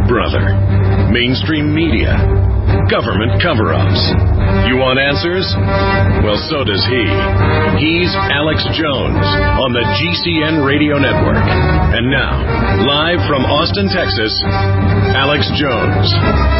Big Brother, mainstream media, government cover-ups. You want answers? Well, so does he. He's Alex Jones on the GCN Radio Network. And now, live from Austin, Texas, Alex Jones.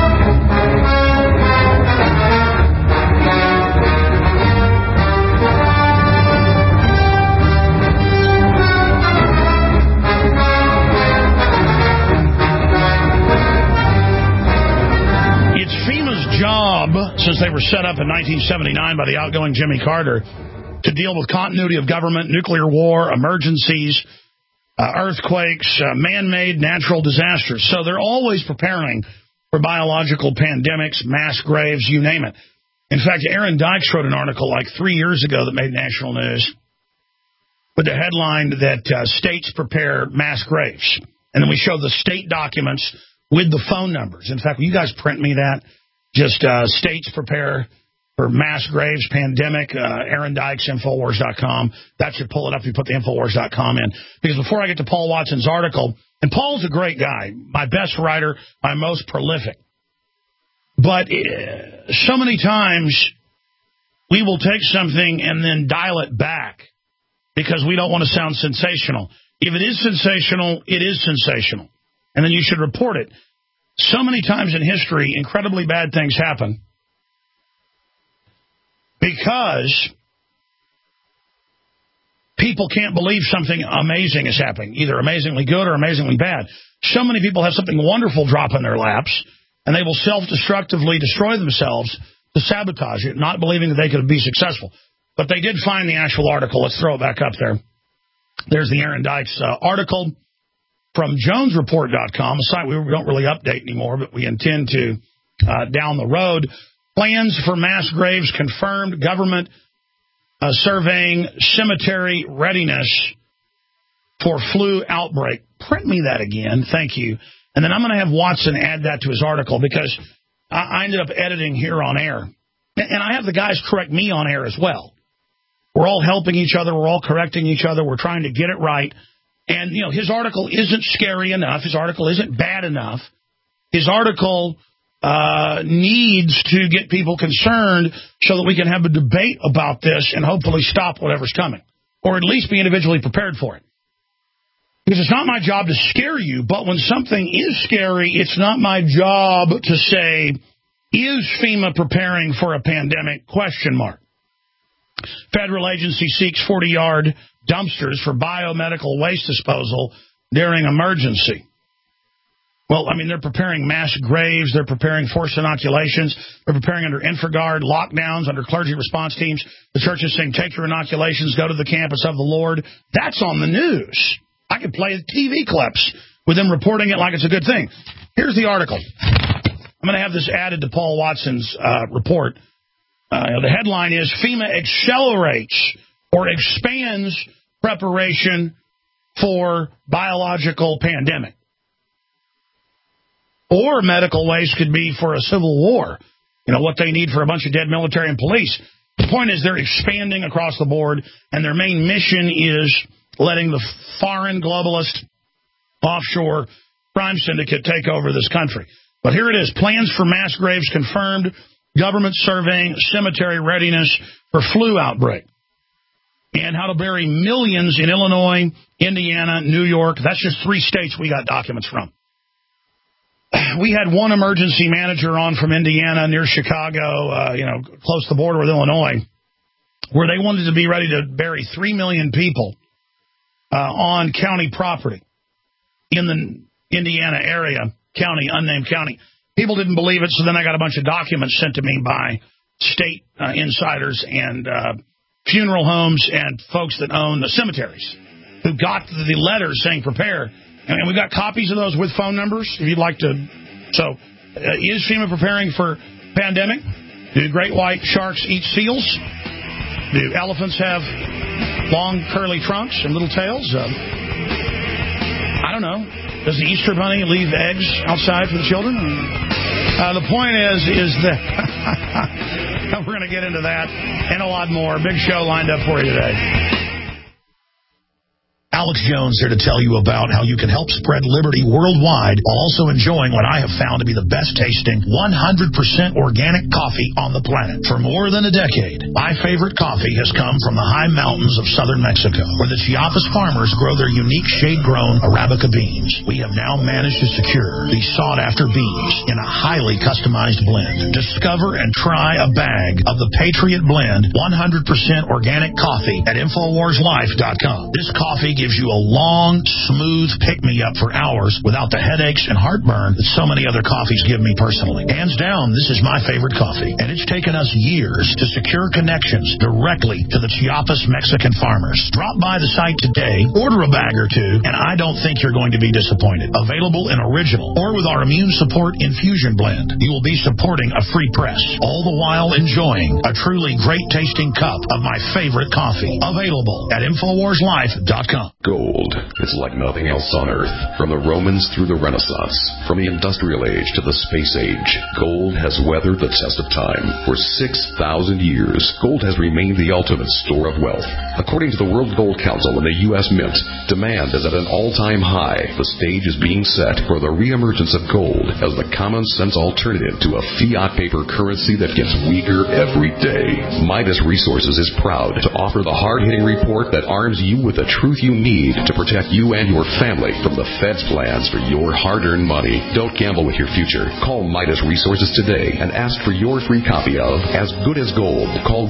Since they were set up in 1979 by the outgoing Jimmy Carter to deal with continuity of government, nuclear war, emergencies, earthquakes, man-made natural disasters. So they're always preparing for biological pandemics, mass graves, you name it. In fact, Aaron Dykes wrote an article like 3 years ago that made national news with the headline that states prepare mass graves. And then we show the state documents with the phone numbers. In fact, will you guys print me that? Just states prepare for mass graves, pandemic, Aaron Dykes, Infowars.com. That should pull it up if you put the Infowars.com in. Because before I get to Paul Watson's article, and Paul's a great guy, my best writer, my most prolific. But so many times we will take something and then dial it back because we don't want to sound sensational. If it is sensational, it is sensational. And then you should report it. So many times in history, incredibly bad things happen because people can't believe something amazing is happening, either amazingly good or amazingly bad. So many people have something wonderful drop in their laps, and they will self-destructively destroy themselves to sabotage it, not believing that they could be successful. But they did find the actual article. Let's throw it back up there. There's the Aaron Dykes article from JonesReport.com, a site we don't really update anymore, but we intend to down the road. Plans for mass graves confirmed. Government surveying cemetery readiness for flu outbreak. Print me that again. Thank you. And then I'm going to have Watson add that to his article because I ended up editing here on air. And I have the guys correct me on air as well. We're all helping each other. We're all correcting each other. We're trying to get it right. And, you know, his article isn't scary enough. His article isn't bad enough. His article needs to get people concerned so that we can have a debate about this and hopefully stop whatever's coming, or at least be individually prepared for it. Because it's not my job to scare you, but when something is scary, it's not my job to say, is FEMA preparing for a pandemic? ? Federal agency seeks 40-yard dumpsters for biomedical waste disposal during emergency. Well, I mean, they're preparing mass graves. They're preparing forced inoculations. They're preparing under InfraGard, lockdowns, under clergy response teams. The church is saying, take your inoculations, go to the campus of the Lord. That's on the news. I could play TV clips with them reporting it like it's a good thing. Here's the article. I'm going to have this added to Paul Watson's report. The headline is, FEMA accelerates or expands preparation for biological pandemic. Or medical waste could be for a civil war. You know, what they need for a bunch of dead military and police. The point is they're expanding across the board, and their main mission is letting the foreign globalist offshore crime syndicate take over this country. But here it is. Plans for mass graves confirmed. Government surveying cemetery readiness for flu outbreak. And how to bury millions in Illinois, Indiana, New York. That's just 3 states we got documents from. We had one emergency manager on from Indiana near Chicago, close to the border with Illinois, where they wanted to be ready to bury 3 million people on county property in the Indiana area, county, unnamed county. People didn't believe it, so then I got a bunch of documents sent to me by state insiders and funeral homes and folks that own the cemeteries who got the letters saying prepare. And we got copies of those with phone numbers if you'd like to. So, is FEMA preparing for pandemic? Do great white sharks eat seals? Do elephants have long curly trunks and little tails? I don't know. Does the Easter Bunny leave eggs outside for the children? The point is that we're going to get into that and a lot more. Big show lined up for you today. Alex Jones here to tell you about how you can help spread liberty worldwide while also enjoying what I have found to be the best tasting 100% organic coffee on the planet. For more than a decade, my favorite coffee has come from the high mountains of southern Mexico, where the Chiapas farmers grow their unique shade-grown Arabica beans. We have now managed to secure these sought-after beans in a highly customized blend. Discover and try a bag of the Patriot Blend 100% organic coffee at InfoWarsLife.com. This coffee gives you a long, smooth pick-me-up for hours without the headaches and heartburn that so many other coffees give me personally. Hands down, this is my favorite coffee, and it's taken us years to secure connections directly to the Chiapas Mexican farmers. Drop by the site today, order a bag or two, and I don't think you're going to be disappointed. Available in original or with our immune support infusion blend. You will be supporting a free press, all the while enjoying a truly great-tasting cup of my favorite coffee. Available at InfoWarsLife.com. Gold is like nothing else on Earth. From the Romans through the Renaissance, from the Industrial Age to the Space Age, gold has weathered the test of time. For 6,000 years, gold has remained the ultimate store of wealth. According to the World Gold Council and the U.S. Mint, demand is at an all-time high. The stage is being set for the reemergence of gold as the common-sense alternative to a fiat paper currency that gets weaker every day. Midas Resources is proud to offer the hard-hitting report that arms you with the truth you need to protect you and your family from the Fed's plans for your hard-earned money. Don't gamble with your future. Call Midas Resources today and ask for your free copy of As Good as Gold. Call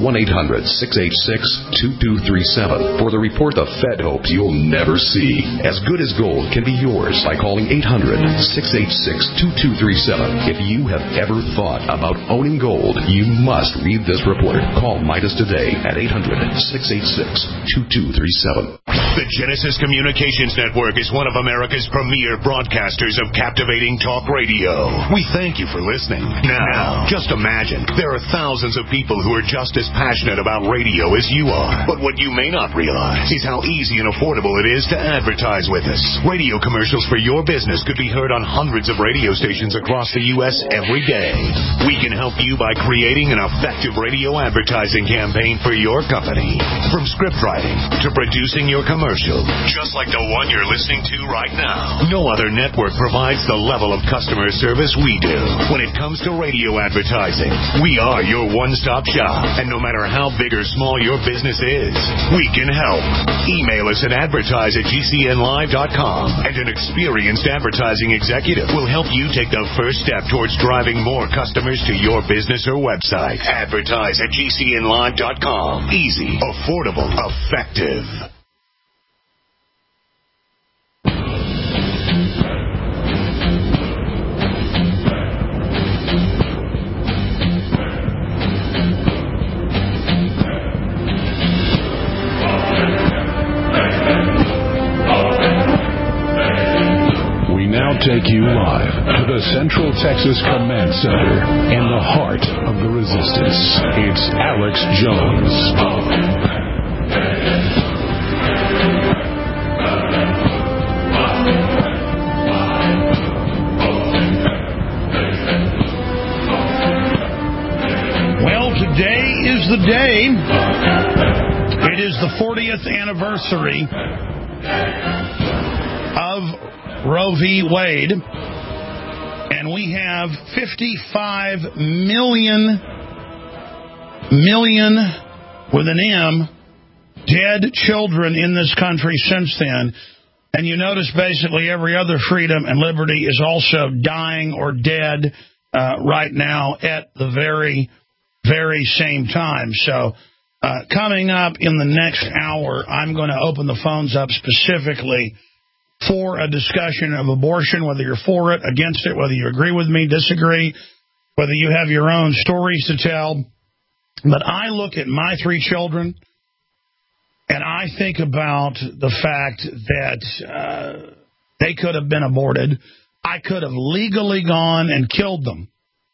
1-800-686-2237 for the report the Fed hopes you'll never see. As Good as Gold can be yours by calling 800-686-2237. If you have ever thought about owning gold, you must read this report. Call Midas today at 800-686-2237. The Genesis Communications Network is one of America's premier broadcasters of captivating talk radio. We thank you for listening. Now, just imagine, there are thousands of people who are just as passionate about radio as you are. But what you may not realize is how easy and affordable it is to advertise with us. Radio commercials for your business could be heard on hundreds of radio stations across the U.S. every day. We can help you by creating an effective radio advertising campaign for your company. From script writing to producing your commercial, just like the one you're listening to right now. No other network provides the level of customer service we do. When it comes to radio advertising, we are your one-stop shop. And no matter how big or small your business is, we can help. Email us at advertise@gcnlive.com, and an experienced advertising executive will help you take the first step towards driving more customers to your business or website. Advertise@gcnlive.com. Easy, affordable, effective. Take you live to the Central Texas Command Center in the heart of the resistance. It's Alex Jones. Well, today is the day. It is the 40th anniversary of Roe v. Wade, and we have 55 million with an M dead children in this country since then. And you notice basically every other freedom and liberty is also dying or dead right now at the very, very same time. So coming up in the next hour, I'm going to open the phones up specifically for a discussion of abortion, whether you're for it, against it, whether you agree with me, disagree, whether you have your own stories to tell. But I look at my 3 children, and I think about the fact that they could have been aborted. I could have legally gone and killed them.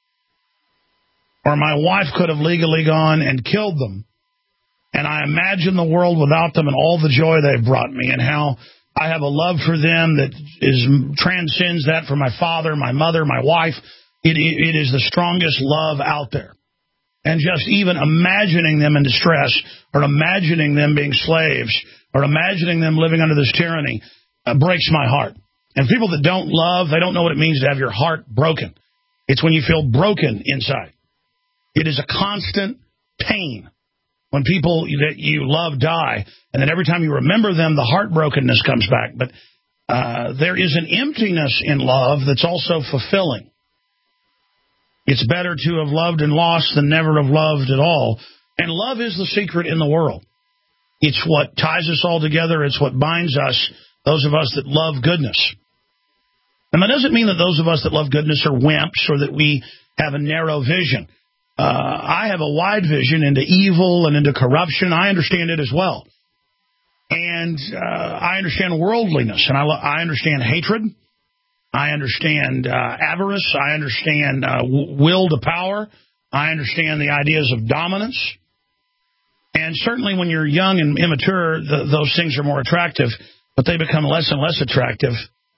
Or my wife could have legally gone and killed them. And I imagine the world without them and all the joy they've brought me, and how I have a love for them that transcends that for my father, my mother, my wife. It is the strongest love out there. And just even imagining them in distress, or imagining them being slaves, or imagining them living under this tyranny breaks my heart. And people that don't love, they don't know what it means to have your heart broken. It's when you feel broken inside. It is a constant pain when people that you love die, and then every time you remember them, the heartbrokenness comes back. But there is an emptiness in love that's also fulfilling. It's better to have loved and lost than never have loved at all. And love is the secret in the world. It's what ties us all together. It's what binds us, those of us that love goodness. And that doesn't mean that those of us that love goodness are wimps or that we have a narrow vision. I have a wide vision into evil and into corruption. I understand it as well. And I understand worldliness, and I understand hatred. I understand avarice. I understand will to power. I understand the ideas of dominance. And certainly when you're young and immature, those things are more attractive, but they become less and less attractive.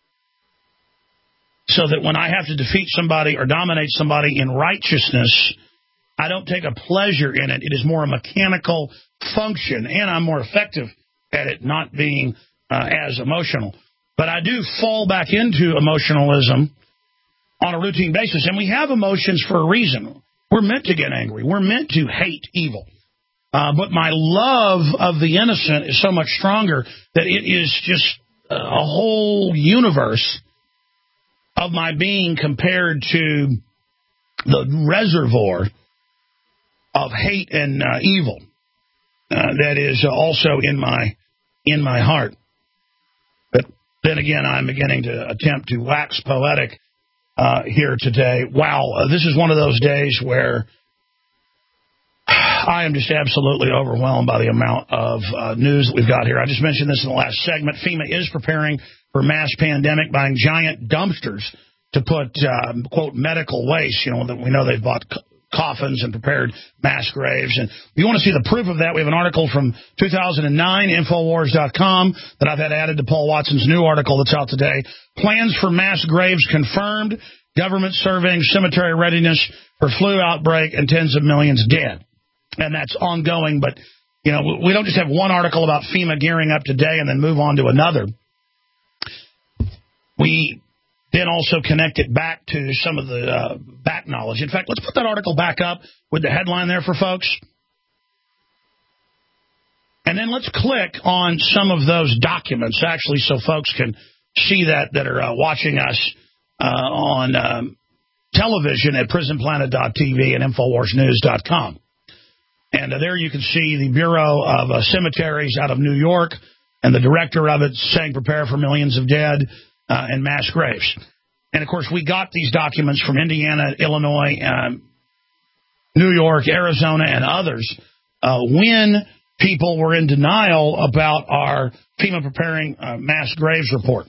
So that when I have to defeat somebody or dominate somebody in righteousness, I don't take a pleasure in it. It is more a mechanical function, and I'm more effective at it not being as emotional. But I do fall back into emotionalism on a routine basis. And we have emotions for a reason. We're meant to get angry. We're meant to hate evil. But my love of the innocent is so much stronger that it is just a whole universe of my being compared to the reservoir of hate and evil that is also in my heart. But then again, I'm beginning to attempt to wax poetic here today. Wow, this is one of those days where I am just absolutely overwhelmed by the amount of news that we've got here. I just mentioned this in the last segment. FEMA is preparing for mass pandemic, buying giant dumpsters to put, quote, medical waste. You know, that we know they've bought coffins and prepared mass graves. And if you want to see the proof of that, we have an article from 2009, Infowars.com, that I've had added to Paul Watson's new article that's out today. Plans for mass graves confirmed. Government surveying cemetery readiness for flu outbreak and tens of millions dead. And that's ongoing. But, you know, we don't just have one article about FEMA gearing up today and then move on to another. We then also connect it back to some of the back knowledge. In fact, let's put that article back up with the headline there for folks. And then let's click on some of those documents, actually, so folks can see that are watching us on television at prisonplanet.tv and InfoWarsNews.com. And there you can see the Bureau of Cemeteries out of New York, and the director of it saying prepare for millions of dead and mass graves. And, of course, we got these documents from Indiana, Illinois, New York, Arizona, and others when people were in denial about our FEMA preparing mass graves report,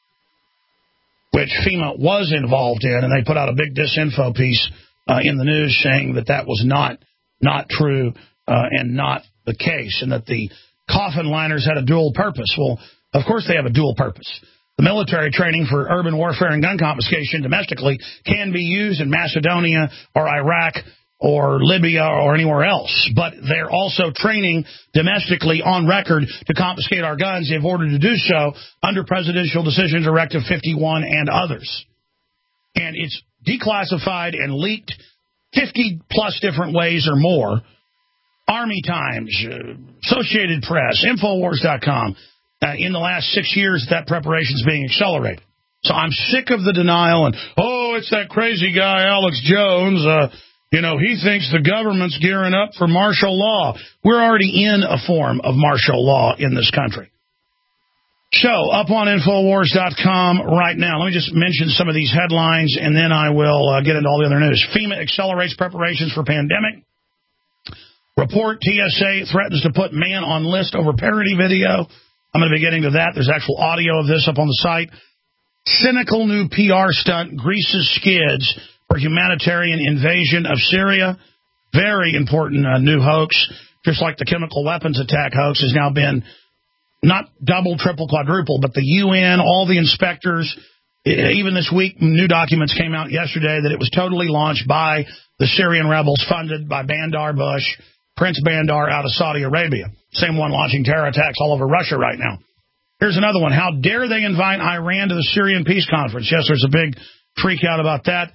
which FEMA was involved in, and they put out a big disinfo piece in the news saying that was not true and not the case, and that the coffin liners had a dual purpose. Well, of course they have a dual purpose. The military training for urban warfare and gun confiscation domestically can be used in Macedonia or Iraq or Libya or anywhere else. But they're also training domestically on record to confiscate our guns. They've ordered to do so under Presidential Decision Directive 51 and others. And it's declassified and leaked 50-plus different ways or more. Army Times, Associated Press, Infowars.com. In the last 6 years, that preparation is being accelerated. So I'm sick of the denial and, it's that crazy guy, Alex Jones. He thinks the government's gearing up for martial law. We're already in a form of martial law in this country. So, up on Infowars.com right now, let me just mention some of these headlines, and then I will get into all the other news. FEMA accelerates preparations for pandemic. Report TSA threatens to put man on list over parody video. I'm going to be getting to that. There's actual audio of this up on the site. Cynical new PR stunt greases skids for humanitarian invasion of Syria. Very important new hoax. Just like the chemical weapons attack hoax has now been not double, triple, quadruple, but the UN, all the inspectors, Even this week, new documents came out yesterday that it was totally launched by the Syrian rebels funded by Bandar Bush, Prince Bandar out of Saudi Arabia. Same one launching terror attacks all over Russia right now. Here's another one. How dare they invite Iran to the Syrian peace conference? Yes, there's a big freak out about that.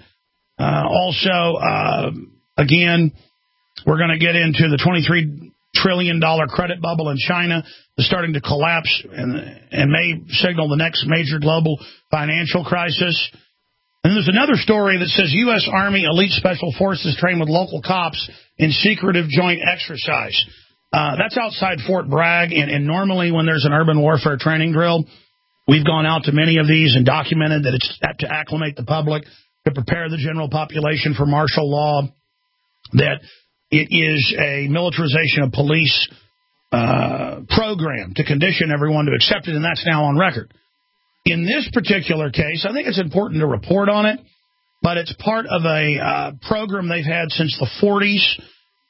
Again, we're going to get into the $23 trillion credit bubble in China is starting to collapse and may signal the next major global financial crisis. And there's another story that says U.S. Army elite special forces train with local cops in secretive joint exercise. That's outside Fort Bragg, and normally when there's an urban warfare training drill, we've gone out to many of these and documented that it's to acclimate the public, to prepare the general population for martial law, that it is a militarization of police program to condition everyone to accept it, and that's now on record. In this particular case, I think it's important to report on it, but it's part of a program they've had since the 40s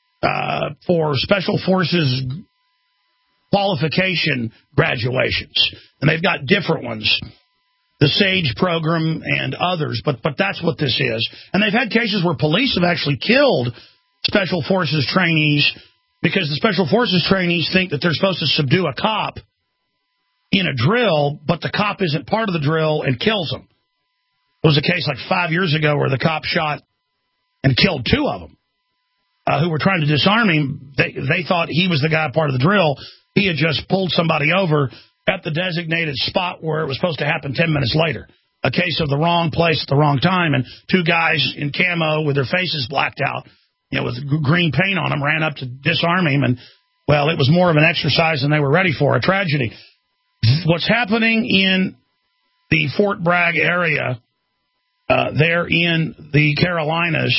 for Special Forces qualification graduations. And they've got different ones, the SAGE program and others, but that's what this is. And they've had cases where police have actually killed Special Forces trainees because the Special Forces trainees think that they're supposed to subdue a cop in a drill, but the cop isn't part of the drill and kills them. There was a case like 5 years ago where the cop shot and killed two of them who were trying to disarm him. They thought he was the guy part of the drill. He had just pulled somebody over at the designated spot where it was supposed to happen 10 minutes later. A case of the wrong place at the wrong time, and two guys in camo with their faces blacked out, with green paint on them, ran up to disarm him, and, well, it was more of an exercise than they were ready for, a tragedy. What's happening in the Fort Bragg area there in the Carolinas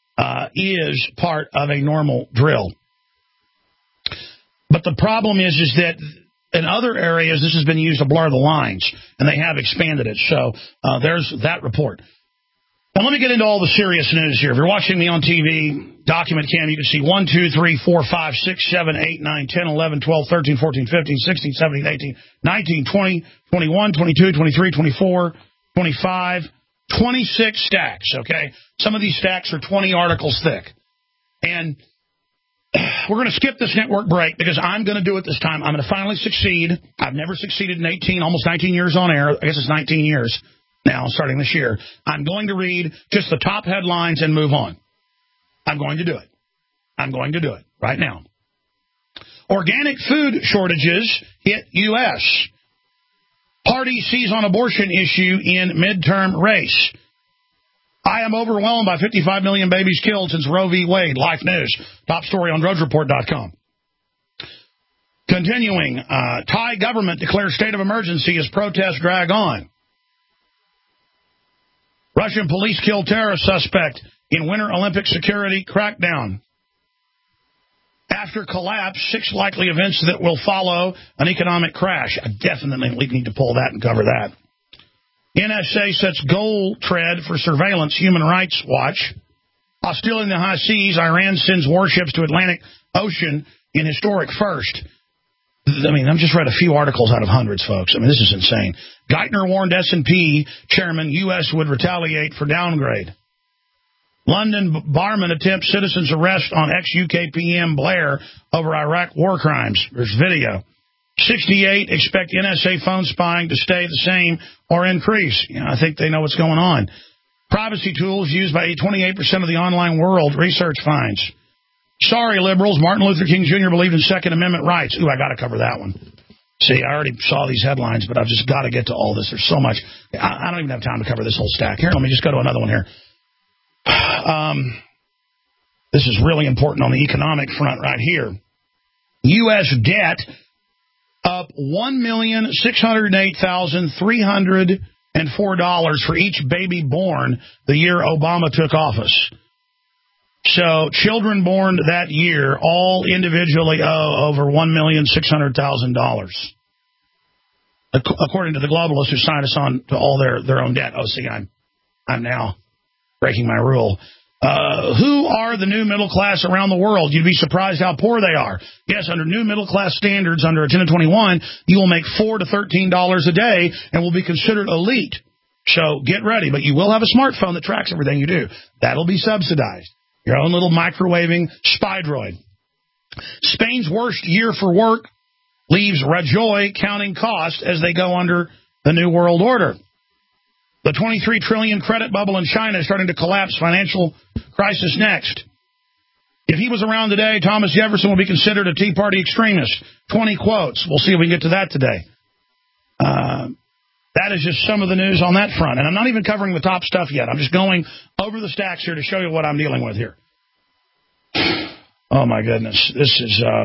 is part of a normal drill. But the problem is that in other areas, this has been used to blur the lines, and they have expanded it. So there's that report. Now, let me get into all the serious news here. If you're watching me on TV, document cam, you can see 1, 2, 3, 4, 5, 6, 7, 8, 9, 10, 11, 12, 13, 14, 15, 16, 17, 18, 19, 20, 21, 22, 23, 24, 25, 26 stacks, okay? Some of these stacks are 20 articles thick. And we're going to skip this network break because I'm going to do it this time. I'm going to finally succeed. I've never succeeded in almost 19 years on air. I guess it's 19 years now, starting this year. I'm going to read just the top headlines and move on. I'm going to do it. I'm going to do it right now. Organic food shortages hit U.S. Party sees on abortion issue in midterm race. I am overwhelmed by 55 million babies killed since Roe v. Wade. Life News. Top story on DrudgeReport.com. Continuing, Thai government declares state of emergency as protests drag on. Russian police kill terrorist suspect in Winter Olympic security crackdown. After collapse, 6 likely events that will follow an economic crash. I definitely need to pull that and cover that. NSA sets goal tread for surveillance, Human Rights Watch. Hostility in the high seas, Iran sends warships to Atlantic Ocean in historic first. I've just read a few articles out of hundreds, folks. This is insane. Geithner warned S&P chairman U.S. would retaliate for downgrade. London barman attempts citizens' arrest on ex-UK PM Blair over Iraq war crimes. There's video. 68 expect NSA phone spying to stay the same or increase. I think they know what's going on. Privacy tools used by 28% of the online world, research finds. Sorry, liberals. Martin Luther King Jr. believed in Second Amendment rights. Ooh, I got to cover that one. See, I already saw these headlines, but I've just got to get to all this. There's so much. I don't even have time to cover this whole stack. Here, let me just go to another one here. This is really important on the economic front right here. U.S. debt up $1,608,304 for each baby born the year Obama took office. So children born that year all individually owe over $1,600,000. According to the globalists who signed us on to all their own debt. Oh, see, I'm now breaking my rule. Who are the new middle class around the world? You'd be surprised how poor they are. Yes, under new middle class standards, under Agenda 21, you will make $4 to $13 a day and will be considered elite. So get ready. But you will have a smartphone that tracks everything you do. That'll be subsidized. Your own little microwaving spy droid. Spain's worst year for work leaves Rajoy counting cost as they go under the New World Order. The 23 trillion credit bubble in China is starting to collapse. Financial crisis next. If he was around today, Thomas Jefferson would be considered a Tea Party extremist. 20 quotes. We'll see if we can get to that today. That is just some of the news on that front. And I'm not even covering the top stuff yet. I'm just going over the stacks here to show you what I'm dealing with here. Oh, my goodness. This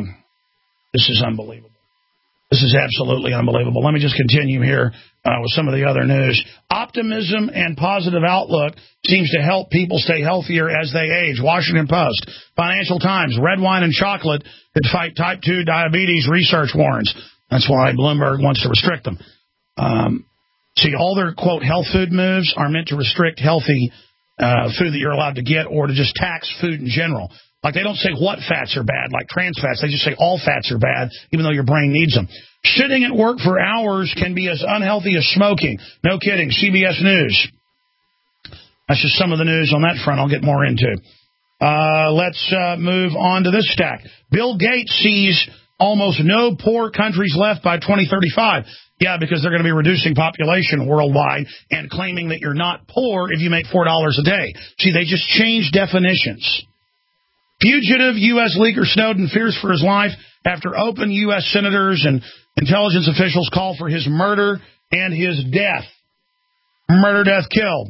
is unbelievable. This is absolutely unbelievable. Let me just continue here with some of the other news. Optimism and positive outlook seems to help people stay healthier as they age. Washington Post, Financial Times, red wine and chocolate could fight type 2 diabetes, research warns. That's why Bloomberg wants to restrict them. See, all their, quote, health food moves are meant to restrict healthy food that you're allowed to get or to just tax food in general. Like, they don't say what fats are bad, like trans fats. They just say all fats are bad, even though your brain needs them. Sitting at work for hours can be as unhealthy as smoking. No kidding. CBS News. That's just some of the news on that front I'll get more into. Let's move on to this stack. Bill Gates sees almost no poor countries left by 2035. Yeah, because they're going to be reducing population worldwide and claiming that you're not poor if you make $4 a day. See, they just changed definitions. Fugitive U.S. leaker Snowden fears for his life after open U.S. senators and intelligence officials call for his murder and his death. Murder, death, kill.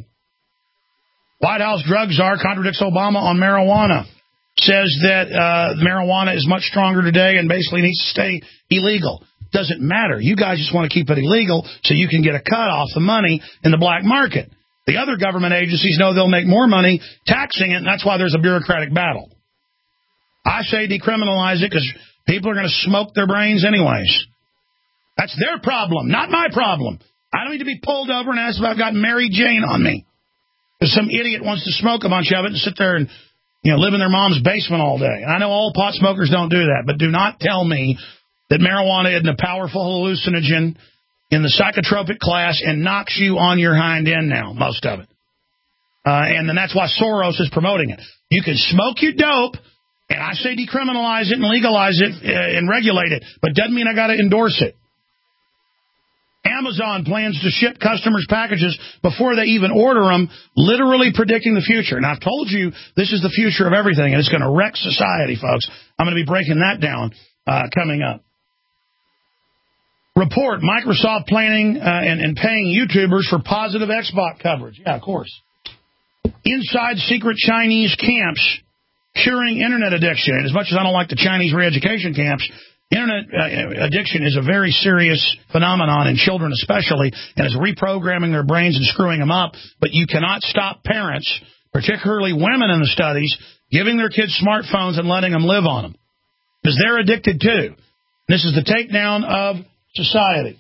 White House drug czar contradicts Obama on marijuana. Says that marijuana is much stronger today and basically needs to stay illegal. Doesn't matter. You guys just want to keep it illegal so you can get a cut off the money in the black market. The other government agencies know they'll make more money taxing it, and that's why there's a bureaucratic battle. I say decriminalize it because people are going to smoke their brains anyways. That's their problem, not my problem. I don't need to be pulled over and asked if I've got Mary Jane on me. Because some idiot wants to smoke a bunch of it and sit there and live in their mom's basement all day. And I know all pot smokers don't do that, but do not tell me that marijuana isn't a powerful hallucinogen in the psychotropic class and knocks you on your hind end now, most of it. And then that's why Soros is promoting it. You can smoke your dope, and I say decriminalize it and legalize it and regulate it, but doesn't mean I got to endorse it. Amazon plans to ship customers packages before they even order them, literally predicting the future. And I've told you this is the future of everything, and it's going to wreck society, folks. I'm going to be breaking that down coming up. Report, Microsoft planning and paying YouTubers for positive Xbox coverage. Yeah, of course. Inside secret Chinese camps curing Internet addiction. And as much as I don't like the Chinese re-education camps, Internet addiction is a very serious phenomenon in children especially, and is reprogramming their brains and screwing them up. But you cannot stop parents, particularly women in the studies, giving their kids smartphones and letting them live on them. Because they're addicted too. This is the takedown of society.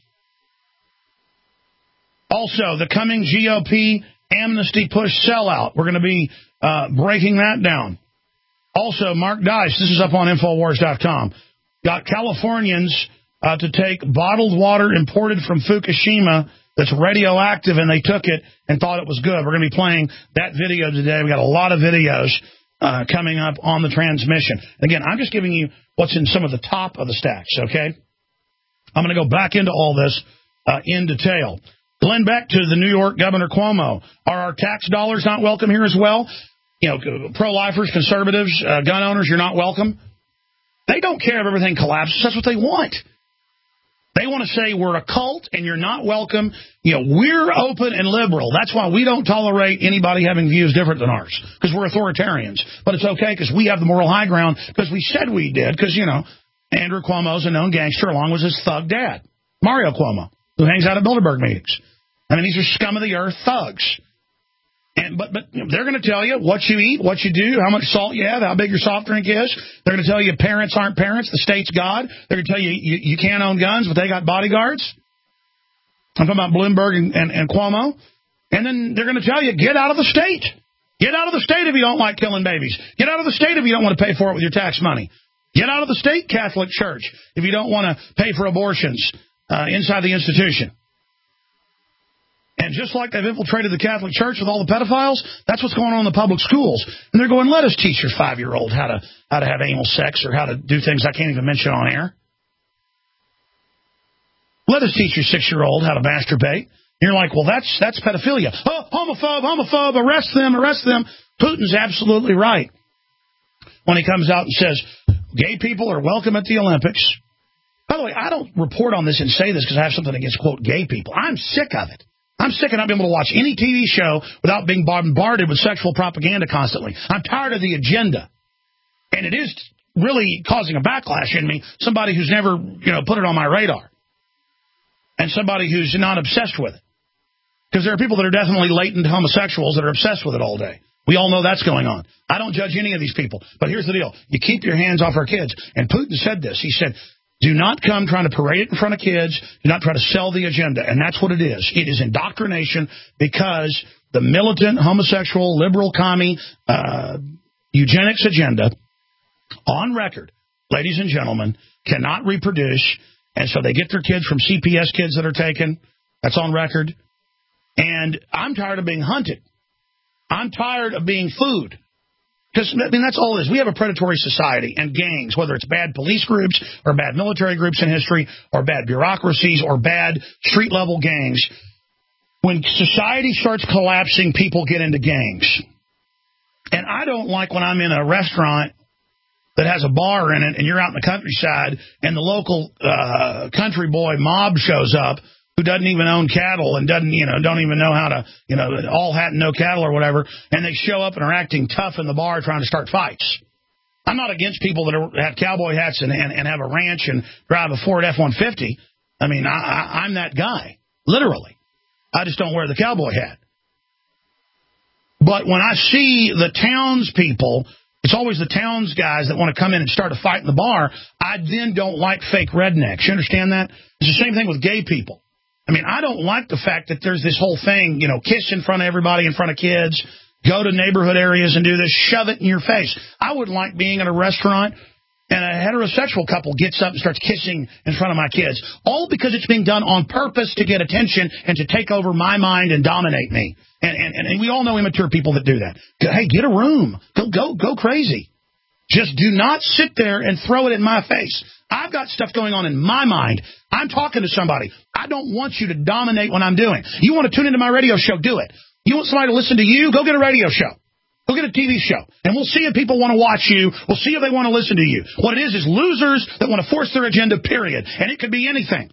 Also, the coming GOP amnesty push sellout. We're going to be breaking that down. Also, Mark Dice, this is up on Infowars.com, got Californians to take bottled water imported from Fukushima that's radioactive, and they took it and thought it was good. We're going to be playing that video today. We got a lot of videos coming up on the transmission. Again, I'm just giving you what's in some of the top of the stacks, okay? I'm going to go back into all this in detail. Glenn Beck to the New York Governor Cuomo. Are our tax dollars not welcome here as well? Pro-lifers, conservatives, gun owners, you're not welcome. They don't care if everything collapses. That's what they want. They want to say we're a cult and you're not welcome. We're open and liberal. That's why we don't tolerate anybody having views different than ours, because we're authoritarians. But it's okay because we have the moral high ground because we said we did, because, Andrew Cuomo's a known gangster along with his thug dad, Mario Cuomo, who hangs out at Bilderberg meetings. I mean, these are scum of the earth thugs. But they're going to tell you what you eat, what you do, how much salt you have, how big your soft drink is. They're going to tell you parents aren't parents, the state's God. They're going to tell you you can't own guns, but they got bodyguards. I'm talking about Bloomberg and Cuomo. And then they're going to tell you, get out of the state. Get out of the state if you don't like killing babies. Get out of the state if you don't want to pay for it with your tax money. Get out of the state Catholic Church if you don't want to pay for abortions inside the institution. And And just like they've infiltrated the Catholic Church with all the pedophiles, that's what's going on in the public schools. And they're going, let us teach your 5-year-old how to have anal sex or how to do things I can't even mention on air. Let us teach your 6-year-old how to masturbate. And you're like, well, that's pedophilia. Oh, homophobe, arrest them. Putin's absolutely right when he comes out and says, gay people are welcome at the Olympics. By the way, I don't report on this and say this because I have something against, quote, gay people. I'm sick of it. I'm sick of not being able to watch any TV show without being bombarded with sexual propaganda constantly. I'm tired of the agenda. And it is really causing a backlash in me, somebody who's never, put it on my radar. And somebody who's not obsessed with it. Because there are people that are definitely latent homosexuals that are obsessed with it all day. We all know that's going on. I don't judge any of these people. But here's the deal. You keep your hands off our kids. And Putin said this. He said, do not come trying to parade it in front of kids. Do not try to sell the agenda. And that's what it is. It is indoctrination because the militant, homosexual, liberal, commie, eugenics agenda, on record, ladies and gentlemen, cannot reproduce. And so they get their kids from CPS kids that are taken. That's on record. And I'm tired of being hunted. I'm tired of being food. Because, that's all it is. We have a predatory society and gangs, whether it's bad police groups or bad military groups in history or bad bureaucracies or bad street-level gangs. When society starts collapsing, people get into gangs. And I don't like when I'm in a restaurant that has a bar in it and you're out in the countryside and the local country boy mob shows up who doesn't even own cattle and don't even know how to, all hat and no cattle or whatever, and they show up and are acting tough in the bar trying to start fights. I'm not against people that have cowboy hats and have a ranch and drive a Ford F-150. I'm that guy, literally. I just don't wear the cowboy hat. But when I see the townspeople, it's always the towns guys that want to come in and start a fight in the bar, I then don't like fake rednecks. You understand that? It's the same thing with gay people. I don't like the fact that there's this whole thing, kiss in front of everybody, in front of kids, go to neighborhood areas and do this, shove it in your face. I wouldn't like being at a restaurant and a heterosexual couple gets up and starts kissing in front of my kids, all because it's being done on purpose to get attention and to take over my mind and dominate me. And we all know immature people that do that. Hey, get a room. Go crazy. Just do not sit there and throw it in my face. I've got stuff going on in my mind. I'm talking to somebody. I don't want you to dominate what I'm doing. You want to tune into my radio show, do it. You want somebody to listen to you, go get a radio show. Go get a TV show. And we'll see if people want to watch you. We'll see if they want to listen to you. What it is losers that want to force their agenda, period. And it could be anything.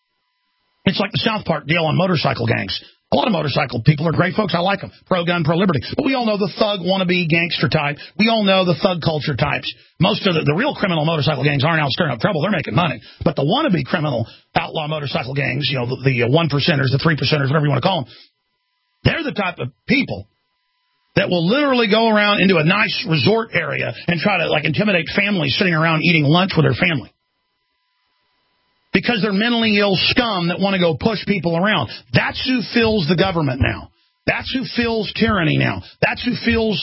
It's like the South Park deal on motorcycle gangs. A lot of motorcycle people are great folks. I like them. Pro-gun, pro-liberty. But we all know the thug wannabe gangster type. We all know the thug culture types. Most of the real criminal motorcycle gangs aren't out stirring up trouble. They're making money. But the wannabe criminal outlaw motorcycle gangs, the 1%ers, the 3%ers, whatever you want to call them, they're the type of people that will literally go around into a nice resort area and try to intimidate families sitting around eating lunch with their family. Because they're mentally ill scum that want to go push people around. That's who fills the government now. That's who fills tyranny now. That's who fills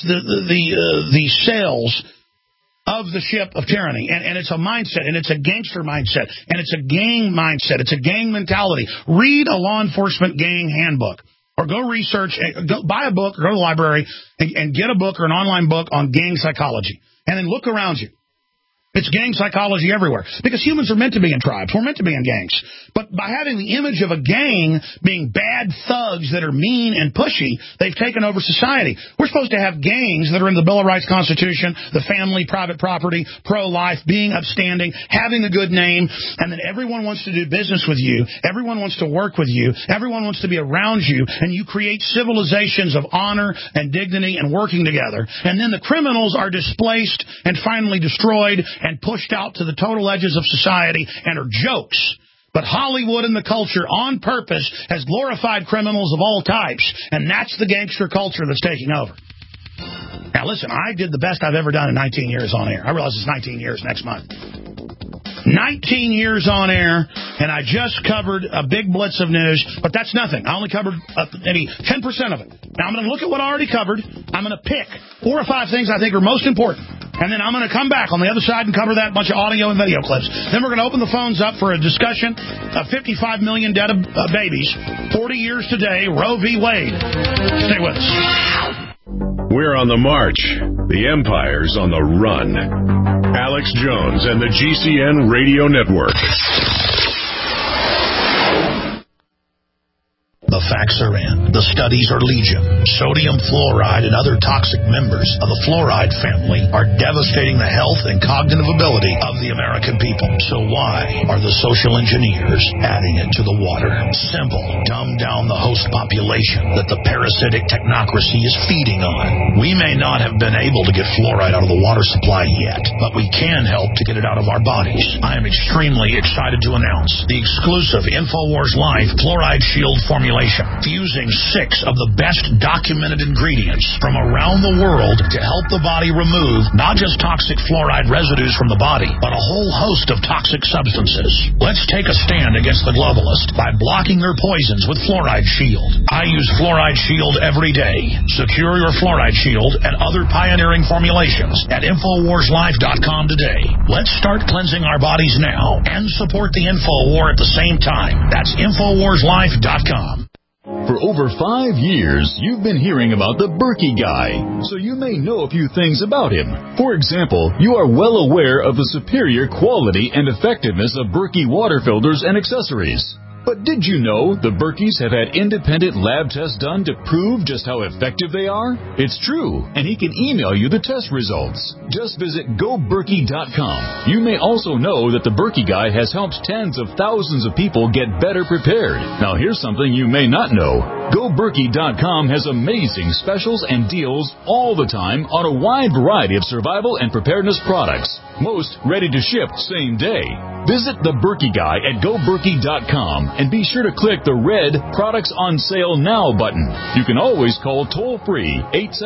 the sails of the ship of tyranny. And it's a mindset, and it's a gangster mindset, and it's a gang mindset. It's a gang mentality. Read a law enforcement gang handbook. Or go research, go buy a book, or go to the library, and get a book or an online book on gang psychology. And then look around you. It's gang psychology everywhere. Because humans are meant to be in tribes. We're meant to be in gangs. But by having the image of a gang being bad thugs that are mean and pushy, they've taken over society. We're supposed to have gangs that are in the Bill of Rights Constitution, the family, private property, pro-life, being upstanding, having a good name, and then everyone wants to do business with you. Everyone wants to work with you. Everyone wants to be around you. And you create civilizations of honor and dignity and working together. And then the criminals are displaced and finally destroyed and pushed out to the total edges of society and are jokes. But Hollywood and the culture on purpose has glorified criminals of all types, and that's the gangster culture that's taking over. Now listen, I did the best I've ever done in 19 years on air. I realize it's 19 years next month. 19 years on air, and I just covered a big blitz of news, but that's nothing. I only covered maybe 10% of it. Now I'm going to look at what I already covered. I'm going to pick 4 or 5 things I think are most important. And then I'm going to come back on the other side and cover that bunch of audio and video clips. Then we're going to open the phones up for a discussion of 55 million dead babies, 40 years today, Roe v. Wade. Stay with us. We're on the march. The empire's on the run. Alex Jones and the GCN Radio Network. The facts are in. The studies are legion. Sodium fluoride and other toxic members of the fluoride family are devastating the health and cognitive ability of the American people. So why are the social engineers adding it to the water? Simple. Dumb down the host population that the parasitic technocracy is feeding on. We may not have been able to get fluoride out of the water supply yet, but we can help to get it out of our bodies. I am extremely excited to announce the exclusive InfoWars Life Fluoride Shield formulation, fusing 6 of the best documented ingredients from around the world to help the body remove not just toxic fluoride residues from the body, but a whole host of toxic substances. Let's take a stand against the globalists by blocking their poisons with Fluoride Shield. I use Fluoride Shield every day. Secure your Fluoride Shield and other pioneering formulations at InfoWarsLife.com today. Let's start cleansing our bodies now and support the Info War at the same time. That's InfoWarsLife.com. For over 5 years, you've been hearing about the Berkey Guy, so you may know a few things about him. For example, you are well aware of the superior quality and effectiveness of Berkey water filters and accessories. But did you know the Berkeys have had independent lab tests done to prove just how effective they are? It's true, and he can email you the test results. Just visit GoBerkey.com. You may also know that the Berkey Guy has helped tens of thousands of people get better prepared. Now here's something you may not know. GoBerkey.com has amazing specials and deals all the time on a wide variety of survival and preparedness products. Most ready to ship same day. Visit the Berkey Guy at GoBerkey.com and be sure to click the red Products on Sale Now button. You can always call toll-free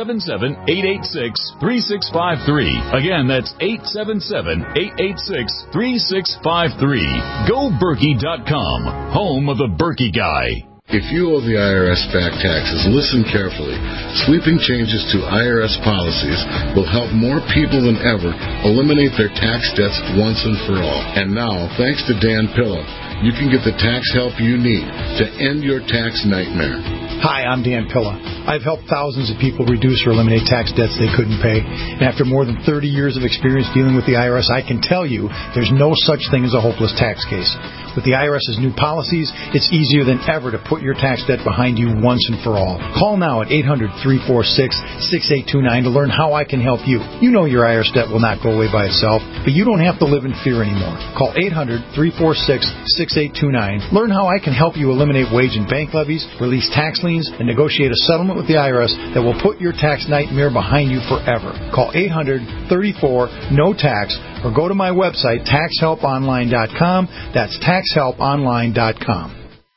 877-886-3653. Again, that's 877-886-3653. GoBerkey.com, home of the Berkey Guy. If you owe the IRS back taxes, listen carefully. Sweeping changes to IRS policies will help more people than ever eliminate their tax debts once and for all. And now, thanks to Dan Pilla, you can get the tax help you need to end your tax nightmare. Hi, I'm Dan Pilla. I've helped thousands of people reduce or eliminate tax debts they couldn't pay. And after more than 30 years of experience dealing with the IRS, I can tell you there's no such thing as a hopeless tax case. With the IRS's new policies, it's easier than ever to put your tax debt behind you once and for all. Call now at 800-346-6829 to learn how I can help you. You know your IRS debt will not go away by itself, but you don't have to live in fear anymore. Call 800-346-6829. Learn how I can help you eliminate wage and bank levies, release tax liens, and negotiate a settlement with the IRS that will put your tax nightmare behind you forever. Call 800-34-NO-TAX or go to my website, taxhelponline.com. That's taxhelponline.com.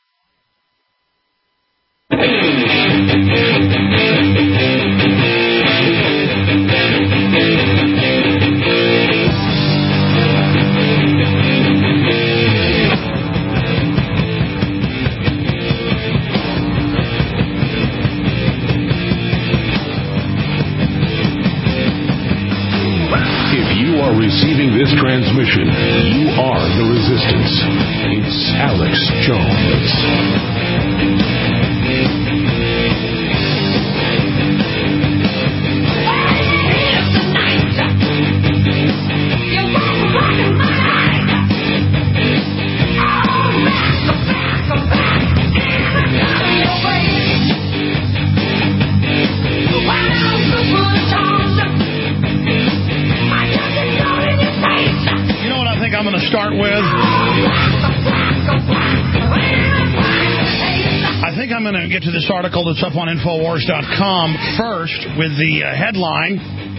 Receiving this transmission, you are the resistance. It's Alex Jones. I'm going to start with. I think I'm going to get to this article that's up on Infowars.com first with the headline,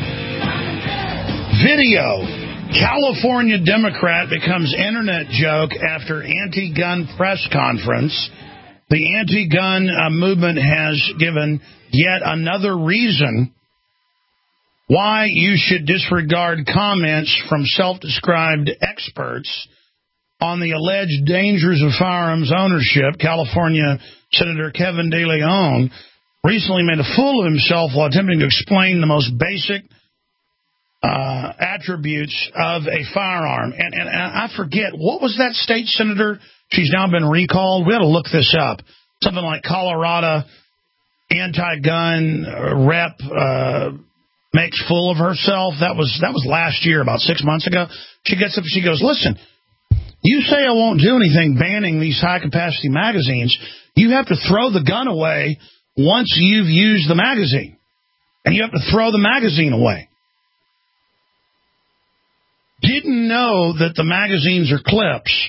Video. California Democrat becomes internet joke after anti-gun press conference. The anti-gun movement has given yet another reason why you should disregard comments from self-described experts on the alleged dangers of firearms ownership. California Senator Kevin De Leon recently made a fool of himself while attempting to explain the most basic attributes of a firearm. And I forget, what was that state senator? She's now been recalled. We ought to look this up. Something like Colorado anti-gun rep makes fool of herself. That was last year, about 6 months ago. She gets up and she goes, listen, you say I won't do anything banning these high-capacity magazines. You have to throw the gun away once you've used the magazine. And you have to throw the magazine away. Didn't know that the magazines or clips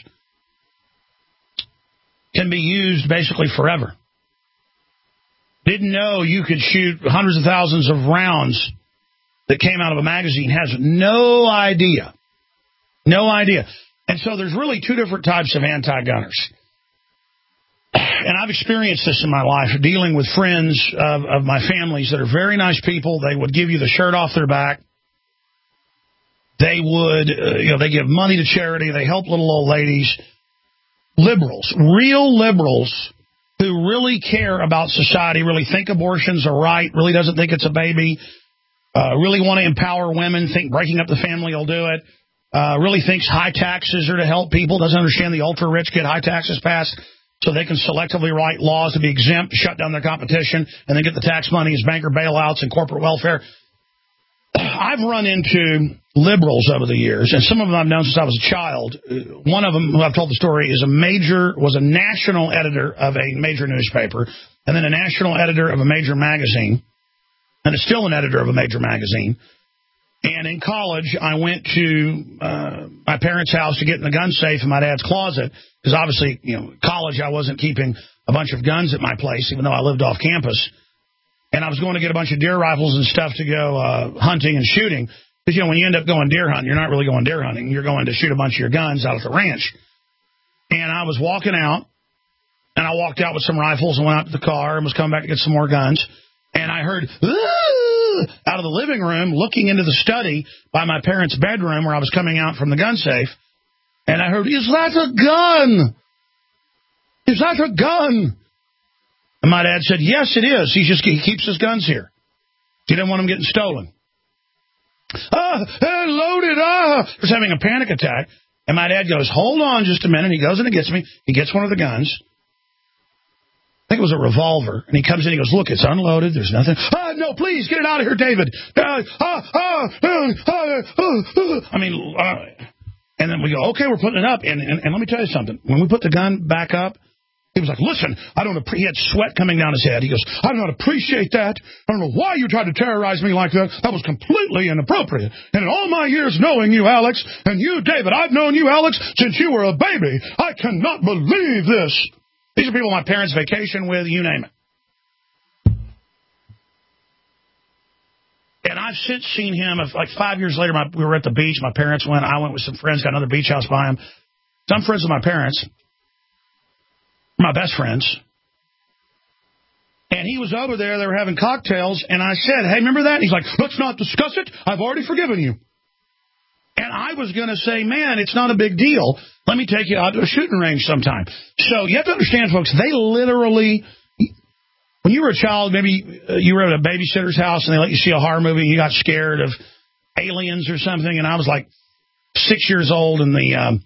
can be used basically forever. Didn't know you could shoot hundreds of thousands of rounds that came out of a magazine. Has no idea. No idea. And so there's really two different types of anti-gunners. And I've experienced this in my life, dealing with friends of my families that are very nice people. They would give you the shirt off their back. They would, they give money to charity. They help little old ladies. Liberals, real liberals who really care about society, really think abortions are right, really doesn't think it's a baby, really want to empower women, think breaking up the family will do it, really thinks high taxes are to help people, doesn't understand the ultra-rich get high taxes passed so they can selectively write laws to be exempt, shut down their competition, and then get the tax money as banker bailouts and corporate welfare. I've run into liberals over the years, and some of them I've known since I was a child. One of them, who I've told the story, was a national editor of a major newspaper, and then a national editor of a major magazine, and is still an editor of a major magazine. And in college, I went to my parents' house to get in the gun safe in my dad's closet, because obviously, college, I wasn't keeping a bunch of guns at my place, even though I lived off campus. And I was going to get a bunch of deer rifles and stuff to go hunting and shooting. Because, when you end up going deer hunting, you're not really going deer hunting. You're going to shoot a bunch of your guns out at the ranch. And I was walking out, and I walked out with some rifles and went out to the car and was coming back to get some more guns. And I heard, out of the living room, looking into the study by my parents' bedroom where I was coming out from the gun safe. And I heard, is that a gun? Is that a gun? And my dad said, yes, it is. He keeps his guns here. He didn't want them getting stolen. Loaded. Just having a panic attack. And my dad goes, hold on just a minute. He goes in and gets me. He gets one of the guns. I think it was a revolver. And he comes in, he goes, look, it's unloaded. There's nothing. No, please, get it out of here, David. And then we go, okay, we're putting it up. And let me tell you something. When we put the gun back up, he was like, listen, he had sweat coming down his head. He goes, I do not appreciate that. I don't know why you tried to terrorize me like that. That was completely inappropriate. And in all my years knowing you, Alex, and you, David, I've known you, Alex, since you were a baby. I cannot believe this. These are people my parents vacation with, you name it. And I've since seen him, like 5 years later, we were at the beach. My parents went. I went with some friends, got another beach house by him. So I'm friends with my parents. My best friends. And he was over there. They were having cocktails. And I said, hey, remember that? And he's like, let's not discuss it. I've already forgiven you. And I was going to say, man, it's not a big deal. Let me take you out to a shooting range sometime. So you have to understand, folks, they literally, when you were a child, maybe you were at a babysitter's house and they let you see a horror movie and you got scared of aliens or something. And I was like 6 years old and the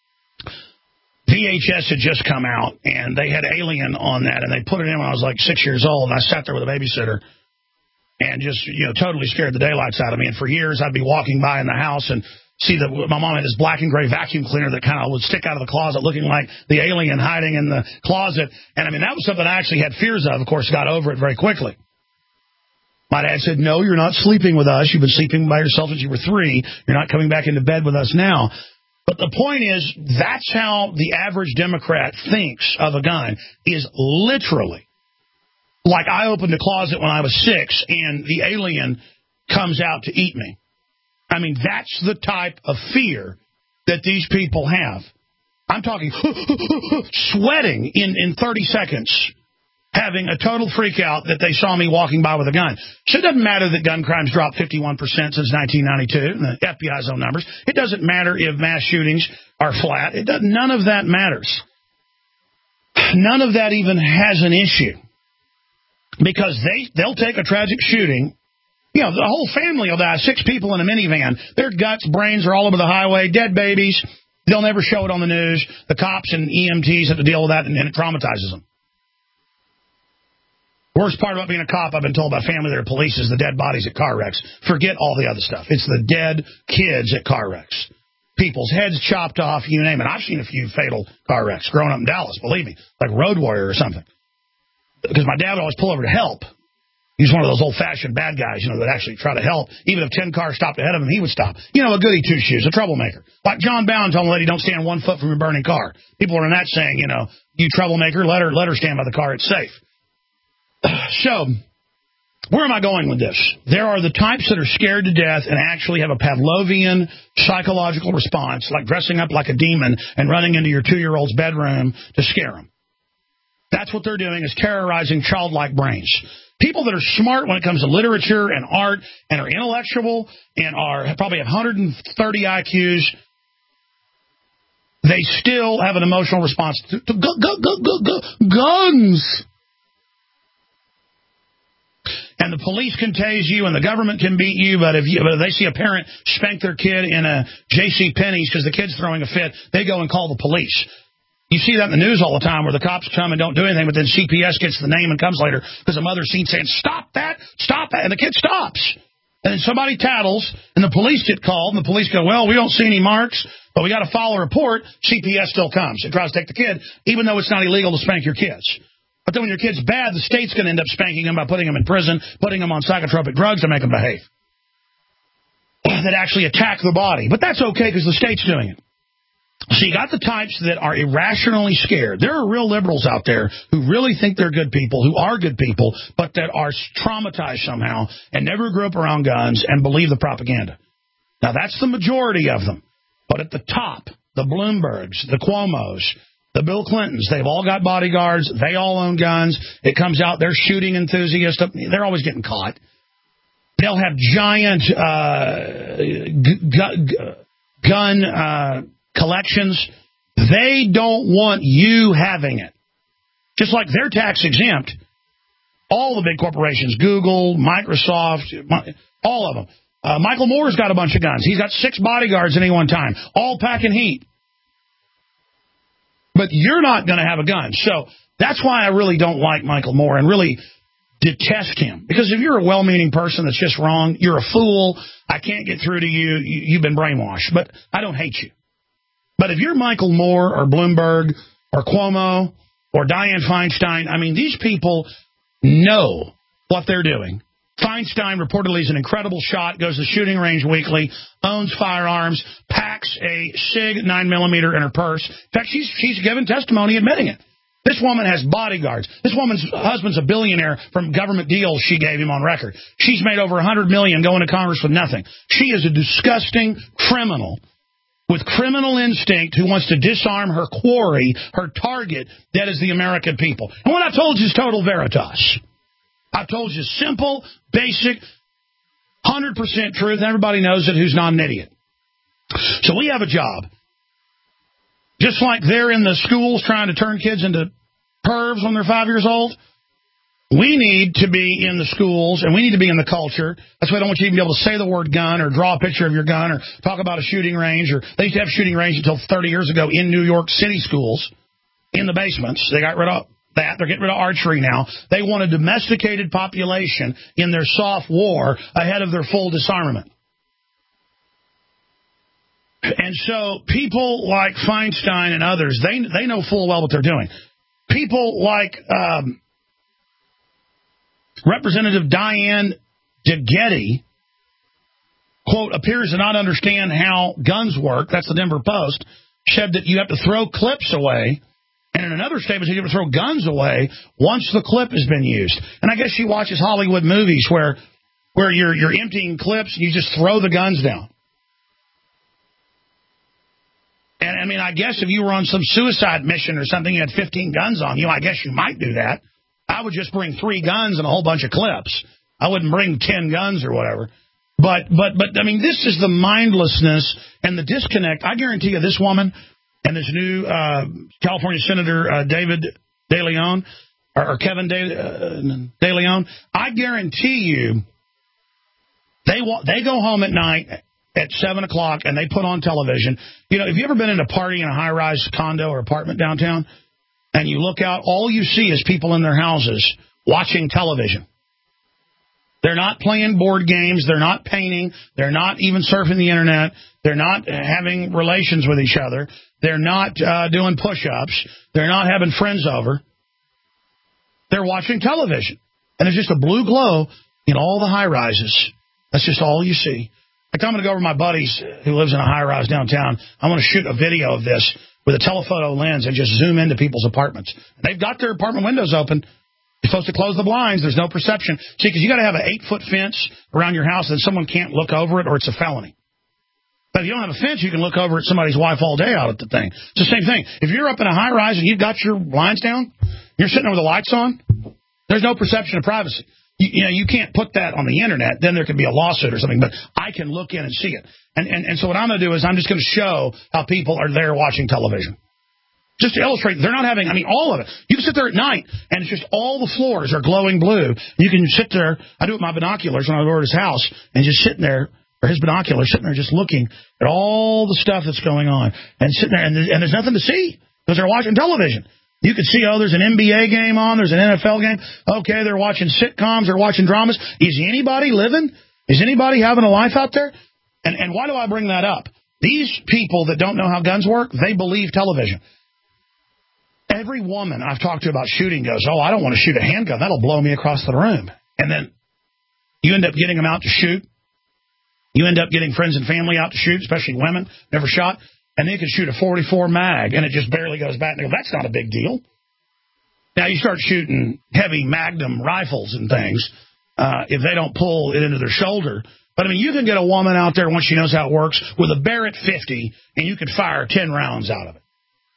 VHS had just come out, and they had Alien on that, and they put it in when I was like 6 years old, and I sat there with a babysitter and just, totally scared the daylights out of me. And for years, I'd be walking by in the house and see that my mom had this black and gray vacuum cleaner that kind of would stick out of the closet looking like the alien hiding in the closet. And, that was something I actually had fears of. Of course, got over it very quickly. My dad said, no, you're not sleeping with us. You've been sleeping by yourself since you were 3. You're not coming back into bed with us now. But the point is, that's how the average Democrat thinks of a gun, is literally like I opened a closet when I was 6 and the alien comes out to eat me. That's the type of fear that these people have. I'm talking sweating in 30 seconds, having a total freak out that they saw me walking by with a gun. So it doesn't matter that gun crimes dropped 51% since 1992, the FBI's own numbers. It doesn't matter if mass shootings are flat. None of that matters. None of that even has an issue. Because they'll take a tragic shooting You know, the whole family will die. 6 people in a minivan. Their guts, brains are all over the highway. Dead babies. They'll never show it on the news. The cops and EMTs have to deal with that, and it traumatizes them. Worst part about being a cop, I've been told by family that are police, is the dead bodies at car wrecks. Forget all the other stuff. It's the dead kids at car wrecks. People's heads chopped off, you name it. I've seen a few fatal car wrecks growing up in Dallas, believe me, like Road Warrior or something. Because my dad would always pull over to help. He's one of those old-fashioned bad guys, you know, that actually try to help. Even if 10 cars stopped ahead of him, he would stop. You know, a goody two-shoes, a troublemaker. Like John Bound telling the lady, don't stand 1 foot from a burning car. People are in that saying, you know, you troublemaker, let her stand by the car, it's safe. So, where am I going with this? There are the types that are scared to death and actually have a Pavlovian psychological response, like dressing up like a demon and running into your 2-year-old's bedroom to scare them. That's what they're doing, is terrorizing childlike brains. People that are smart when it comes to literature and art and are intellectual and probably have 130 IQs, they still have an emotional response to guns. And the police can tase you and the government can beat you, but if they see a parent spank their kid in a J.C. Penney's because the kid's throwing a fit, they go and call the police. You see that in the news all the time where the cops come and don't do anything, but then CPS gets the name and comes later because the mother's seen saying, stop that, and the kid stops. And then somebody tattles, and the police get called, and the police go, well, we don't see any marks, but we got to file a report. CPS still comes. It tries to take the kid, even though it's not illegal to spank your kids. But then when your kid's bad, the state's going to end up spanking them by putting them in prison, putting them on psychotropic drugs to make them behave. That actually attack the body. But that's okay because the state's doing it. So you got the types that are irrationally scared. There are real liberals out there who really think they're good people, who are good people, but that are traumatized somehow and never grew up around guns and believe the propaganda. Now, that's the majority of them. But at the top, the Bloombergs, the Cuomos, the Bill Clintons, they've all got bodyguards. They all own guns. It comes out they're shooting enthusiasts. They're always getting caught. They'll have giant gun collections. They don't want you having it. Just like they're tax exempt. All the big corporations, Google, Microsoft, all of them. Michael Moore's got a bunch of guns. He's got 6 bodyguards at any one time, all packing heat. But you're not going to have a gun. So that's why I really don't like Michael Moore and really detest him. Because if you're a well-meaning person that's just wrong, you're a fool, I can't get through to you, you've been brainwashed. But I don't hate you. But if you're Michael Moore or Bloomberg or Cuomo or Dianne Feinstein, I mean, these people know what they're doing. Feinstein reportedly is an incredible shot, goes to the shooting range weekly, owns firearms, packs a SIG 9mm in her purse. In fact, she's given testimony admitting it. This woman has bodyguards. This woman's husband's a billionaire from government deals she gave him on record. She's made over $100 million going to Congress with nothing. She is a disgusting criminal with criminal instinct who wants to disarm her quarry, her target, that is the American people. And what I told you is total veritas. I told you simple, basic, 100% truth. Everybody knows it who's not an idiot. So we have a job. Just like they're in the schools trying to turn kids into pervs when they're 5 years old, we need to be in the schools, and we need to be in the culture. That's why I don't want you to even be able to say the word gun or draw a picture of your gun or talk about a shooting range. Or they used to have shooting range until 30 years ago in New York City schools, in the basements. They got rid of that. They're getting rid of archery now. They want a domesticated population in their soft war ahead of their full disarmament. And so people like Feinstein and others, they know full well what they're doing. People like Representative Dianne DeGette, quote, appears to not understand how guns work. That's the Denver Post. Said that you have to throw clips away. And in another statement, you have to throw guns away once the clip has been used. And I guess she watches Hollywood movies where you're emptying clips and you just throw the guns down. And, I mean, I guess if you were on some suicide mission or something, you had 15 guns on you, I guess you might do that. I would just bring 3 guns and a whole bunch of clips. I wouldn't bring 10 guns or whatever. But I mean, this is the mindlessness and the disconnect. I guarantee you this woman and this new California Senator David De Leon, or Kevin De Leon, I guarantee you They go home at night at 7 o'clock, and they put on television. You know, have you ever been in a party in a high-rise condo or apartment downtown, and you look out, all you see is people in their houses watching television. They're not playing board games. They're not painting. They're not even surfing the Internet. They're not having relations with each other. They're not doing push-ups. They're not having friends over. They're watching television. And there's just a blue glow in all the high-rises. That's just all you see. Like, I'm going to go over to my buddies who lives in a high-rise downtown. I'm going to shoot a video of this with a telephoto lens and just zoom into people's apartments. They've got their apartment windows open. You're supposed to close the blinds. There's no perception. See, because you got to have an 8-foot fence around your house and someone can't look over it or it's a felony. But if you don't have a fence, you can look over at somebody's wife all day out at the thing. It's the same thing. If you're up in a high-rise and you've got your blinds down, you're sitting there with the lights on, there's no perception of privacy. You can't put that on the Internet. Then there could be a lawsuit or something. But I can look in and see it. And so what I'm going to do is I'm just going to show how people are there watching television. Just to illustrate, they're not having, all of it. You can sit there at night, and it's just all the floors are glowing blue. You can sit there. I do it with my binoculars when I go over to his house, and just sitting there, or his binoculars, sitting there just looking at all the stuff that's going on. And sitting there, and there's nothing to see because they're watching television. You can see, there's an NBA game on, there's an NFL game. Okay, they're watching sitcoms, they're watching dramas. Is anybody living? Is anybody having a life out there? And why do I bring that up? These people that don't know how guns work, they believe television. Every woman I've talked to about shooting goes, I don't want to shoot a handgun. That'll blow me across the room. And then you end up getting them out to shoot. You end up getting friends and family out to shoot, especially women, never shot. And they can shoot a .44 mag, and it just barely goes back. And they go, that's not a big deal. Now, you start shooting heavy Magnum rifles and things if they don't pull it into their shoulder. But, you can get a woman out there, once she knows how it works, with a Barrett 50, and you can fire 10 rounds out of it.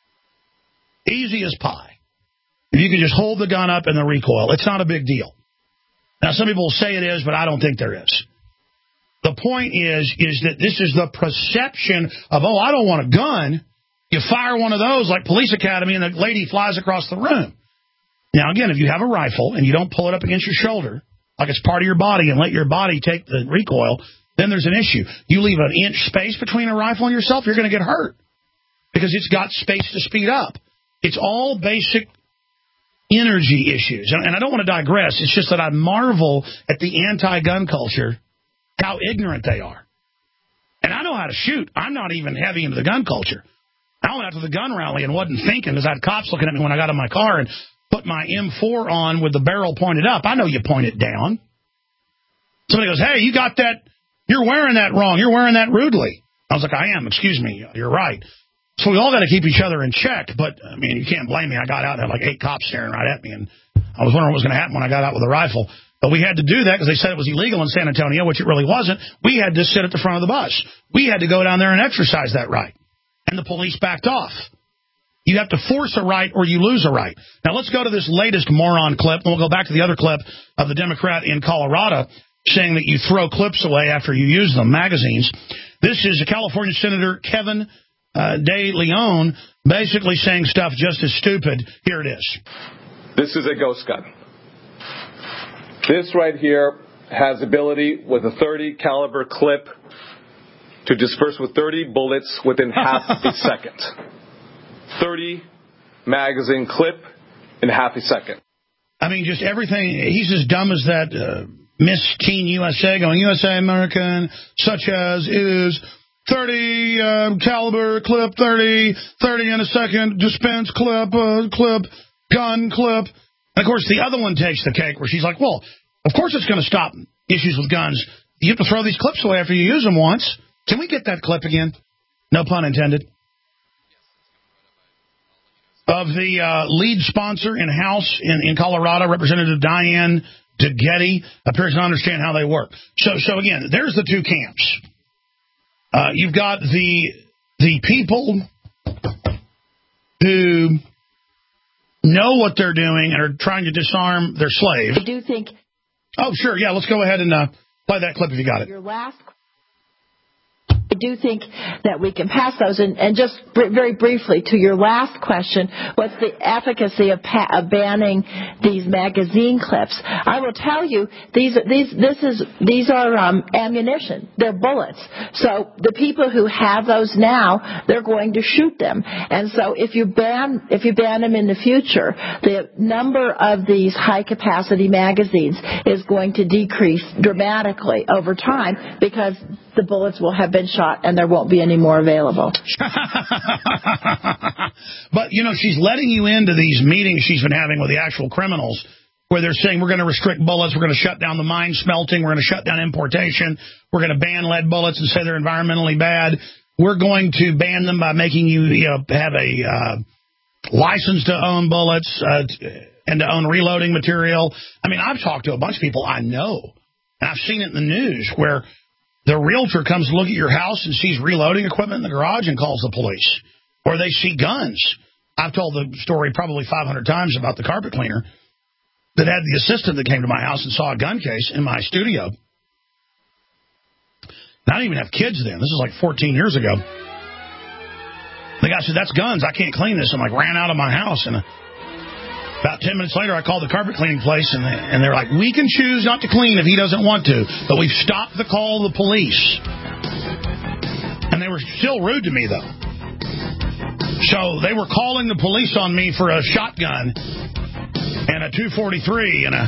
Easy as pie. If you can just hold the gun up and the recoil, it's not a big deal. Now, some people will say it is, but I don't think there is. The point is that this is the perception of, I don't want a gun. You fire one of those like Police Academy and the lady flies across the room. Now, again, if you have a rifle and you don't pull it up against your shoulder, like it's part of your body, and let your body take the recoil, then there's an issue. You leave an inch space between a rifle and yourself, you're going to get hurt because it's got space to speed up. It's all basic energy issues. And I don't want to digress. It's just that I marvel at the anti-gun culture, how ignorant they are. And I know how to shoot. I'm not even heavy into the gun culture. I went out to the gun rally and wasn't thinking because I had cops looking at me when I got in my car and put my M4 on with the barrel pointed up. I know you point it down. Somebody goes, hey, you got that. You're wearing that wrong. You're wearing that rudely. I was like, I am. Excuse me. You're right. So we all got to keep each other in check. But, you can't blame me. I got out and had like 8 cops staring right at me. And I was wondering what was going to happen when I got out with a rifle. But we had to do that because they said it was illegal in San Antonio, which it really wasn't. We had to sit at the front of the bus. We had to go down there and exercise that right. And the police backed off. You have to force a right or you lose a right. Now, let's go to this latest moron clip, and we'll go back to the other clip of the Democrat in Colorado saying that you throw clips away after you use them, magazines. This is a California Senator, Kevin De Leon, basically saying stuff just as stupid. Here it is. This is a ghost gun. This right here has ability with a .30 caliber clip to disperse with 30 bullets within half a second. 30 magazine clip in half a second. Just everything. He's as dumb as that Miss Teen USA going, USA American, such as is 30 caliber clip, 30 in a second, dispense clip, gun clip. And, of course, the other one takes the cake where she's like, well, of course it's going to stop issues with guns. You have to throw these clips away after you use them once. Can we get that clip again? No pun intended. Of the lead sponsor in House in Colorado, Representative Diane DeGette, appears to understand how they work. So again, there's the two camps. You've got the people who know what they're doing and are trying to disarm their slaves. I do think... Oh, sure, yeah, let's go ahead and play that clip if you got it. I do think that we can pass those. And just very briefly, to your last question, what's the efficacy of banning these magazine clips? I will tell you, these are ammunition. They're bullets. So the people who have those now, they're going to shoot them. And so if you ban them in the future, the number of these high-capacity magazines is going to decrease dramatically over time because the bullets will have been shot and there won't be any more available. But, she's letting you into these meetings she's been having with the actual criminals where they're saying we're going to restrict bullets, we're going to shut down the mine smelting, we're going to shut down importation, we're going to ban lead bullets and say they're environmentally bad. We're going to ban them by making you have a license to own bullets and to own reloading material. I mean, I've talked to a bunch of people I know, and I've seen it in the news where the realtor comes to look at your house and sees reloading equipment in the garage and calls the police. Or they see guns. I've told the story probably 500 times about the carpet cleaner that had the assistant that came to my house and saw a gun case in my studio. And I didn't even have kids then. This is like 14 years ago. The guy said, that's guns. I can't clean this. And ran out of my house. And about 10 minutes later, I called the carpet cleaning place, and they're like, we can choose not to clean if he doesn't want to, but we've stopped the call of the police. And they were still rude to me, though. So they were calling the police on me for a shotgun and a .243 and a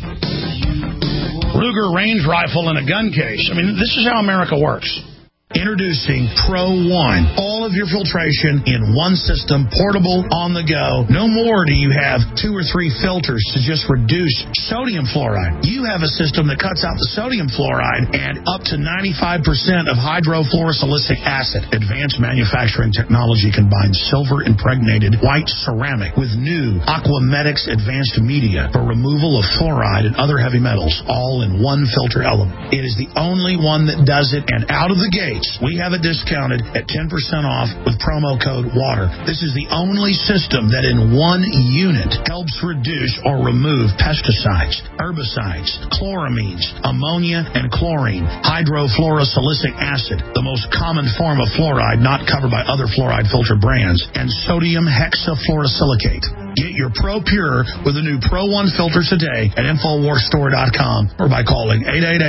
Ruger range rifle and a gun case. I mean, this is how America works. Introducing Pro One. All of your filtration in one system, portable, on the go. No more do you have 2 or 3 filters to just reduce sodium fluoride. You have a system that cuts out the sodium fluoride and up to 95% of hydrofluorosilicic acid. Advanced manufacturing technology combines silver-impregnated white ceramic with new Aquamedics advanced media for removal of fluoride and other heavy metals, all in one filter element. It is the only one that does it, and out of the gate, we have it discounted at 10% off with promo code WATER. This is the only system that in one unit helps reduce or remove pesticides, herbicides, chloramines, ammonia, and chlorine, hydrofluorosilicic acid, the most common form of fluoride not covered by other fluoride filter brands, and sodium hexafluorosilicate. Get your Pro Pure with the new Pro One filter today at InfoWarsStore.com or by calling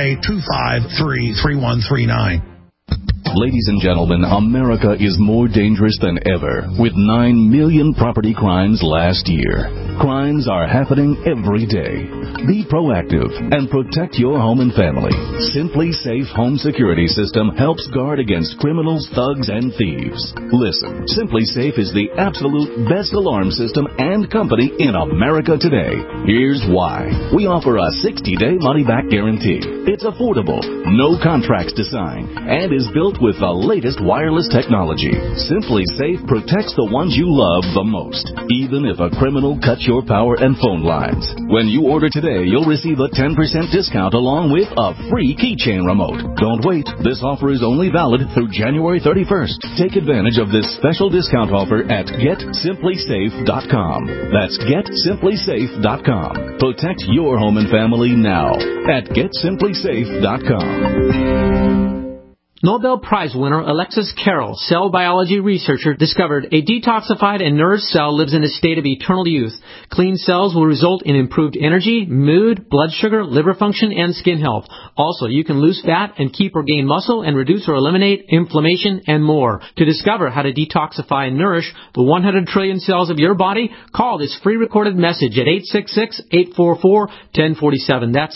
888-253-3139. Ladies and gentlemen, America is more dangerous than ever, with 9 million property crimes last year. Crimes are happening every day. Be proactive and protect your home and family. Simply Safe Home Security System helps guard against criminals, thugs, and thieves. Listen, Simply Safe is the absolute best alarm system and company in America today. Here's why. We offer a 60-day money-back guarantee. It's affordable, no contracts to sign, and is built with the latest wireless technology. Simply Safe protects the ones you love the most, even if a criminal cuts your power and phone lines. When you order today, you'll receive a 10% discount along with a free keychain remote. Don't wait. This offer is only valid through January 31st. Take advantage of this special discount offer at GetSimplySafe.com. That's GetSimplySafe.com. Protect your home and family now at GetSimplySafe.com. Nobel Prize winner Alexis Carrel, cell biology researcher, discovered a detoxified and nourished cell lives in a state of eternal youth. Clean cells will result in improved energy, mood, blood sugar, liver function, and skin health. Also, you can lose fat and keep or gain muscle and reduce or eliminate inflammation and more. To discover how to detoxify and nourish the 100 trillion cells of your body, call this free recorded message at 866-844-1047. That's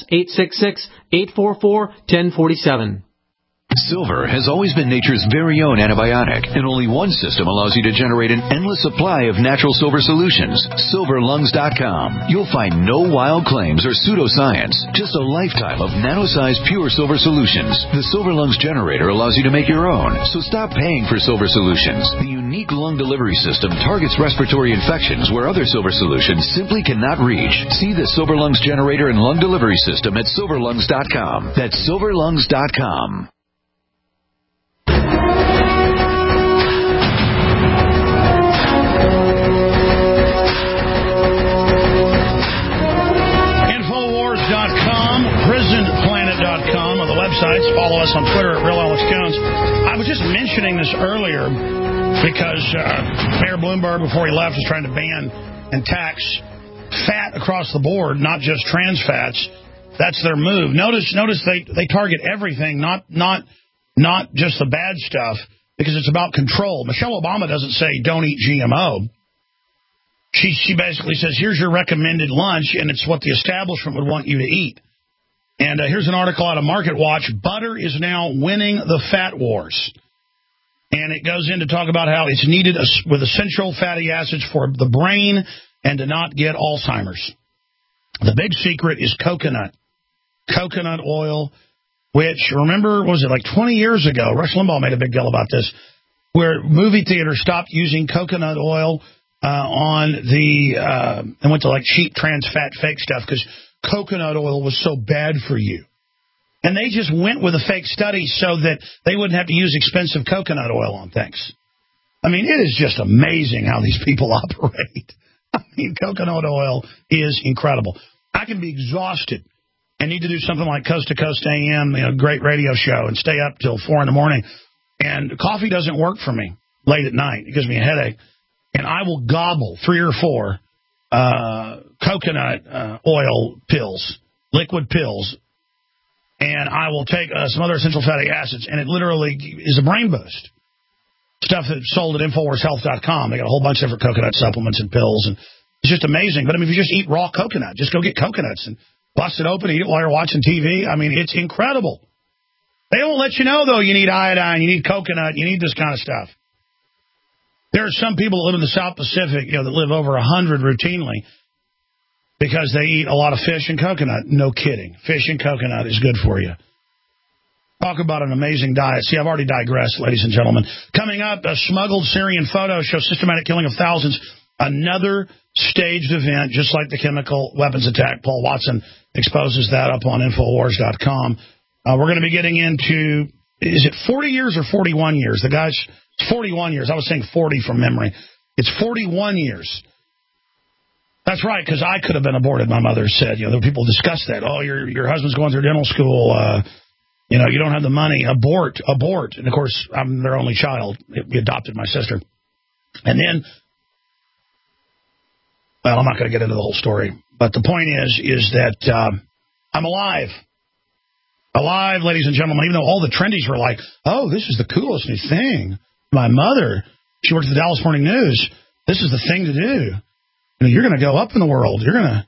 866-844-1047. Silver has always been nature's very own antibiotic, and only one system allows you to generate an endless supply of natural silver solutions. SilverLungs.com. You'll find no wild claims or pseudoscience, just a lifetime of nano-sized pure silver solutions. The Silver Lungs generator allows you to make your own, so stop paying for silver solutions. The unique lung delivery system targets respiratory infections where other silver solutions simply cannot reach. See the Silver Lungs generator and lung delivery system at SilverLungs.com. That's SilverLungs.com. Infowars.com, prisonplanet.com are the websites websites. Follow us on Twitter at Real Alex Jones. I was just mentioning this earlier because Mayor Bloomberg, before he left, was trying to ban and tax fat across the board, not just trans fats. That's their move. Notice they target everything, not just the bad stuff, because it's about control. Michelle Obama doesn't say don't eat GMO. She basically says, here's your recommended lunch, and it's what the establishment would want you to eat. And here's an article out of MarketWatch. Butter is now winning the fat wars. And it goes in to talk about how it's needed with essential fatty acids for the brain and to not get Alzheimer's. The big secret is coconut oil, which, remember, was it like 20 years ago? Rush Limbaugh made a big deal about this, where movie theaters stopped using coconut oil and went to like cheap trans fat fake stuff because coconut oil was so bad for you. And they just went with a fake study so that they wouldn't have to use expensive coconut oil on things. I mean, it is just amazing how these people operate. I mean, coconut oil is incredible. I can be exhausted and need to do something like Coast to Coast AM, great radio show, and stay up till 4 a.m. And coffee doesn't work for me late at night. It gives me a headache. And I will gobble 3 or 4 coconut oil pills, liquid pills, and I will take some other essential fatty acids, and it literally is a brain boost. Stuff that's sold at InfoWarsHealth.com. They got a whole bunch of different coconut supplements and pills, and it's just amazing. But I mean, if you just eat raw coconut, just go get coconuts and bust it open, eat it while you're watching TV. I mean, it's incredible. They don't let you know, though, you need iodine, you need coconut, you need this kind of stuff. There are some people that live in the South Pacific, that live over 100 routinely because they eat a lot of fish and coconut. No kidding. Fish and coconut is good for you. Talk about an amazing diet. See, I've already digressed, ladies and gentlemen. Coming up, a smuggled Syrian photo shows systematic killing of thousands. Another staged event, just like the chemical weapons attack. Paul Watson exposes that up on Infowars.com. We're going to be getting into, is it 40 years or 41 years? The guy's 41 years. I was saying 40 from memory. It's 41 years. That's right, because I could have been aborted, my mother said. The people discuss that. Oh, your husband's going through dental school. You don't have the money. Abort. And, of course, I'm their only child. We adopted my sister. And then, well, I'm not going to get into the whole story. But the point is that I'm alive. Alive, ladies and gentlemen, even though all the trendies were like, oh, this is the coolest new thing. My mother, she works at the Dallas Morning News. This is the thing to do. You're going to go up in the world. You're going